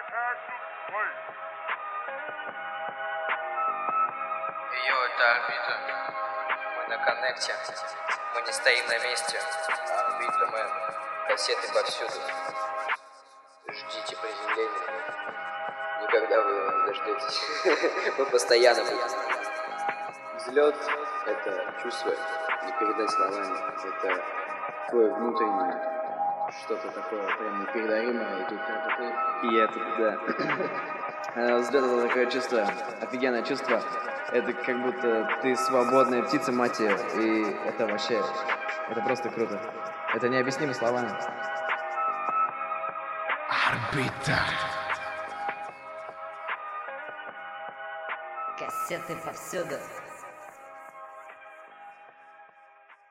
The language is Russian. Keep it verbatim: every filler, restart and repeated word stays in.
Йо, это орбита. Мы на коннекте. Мы не стоим на месте. Орбита, мэн. Кассеты повсюду. Ждите приземления. Никогда вы его не дождетесь. Мы постоянно будем. Взлет — это чувство, не передать словами. Это твое внутреннее что-то такое прям непередаримое. И, тут, и это, да. Взлет — это такое чувство, офигенное чувство. Это как будто ты свободная птица, мать ее. И это вообще, это просто круто. Это необъяснимо словами. Орбита. Кассеты повсюду.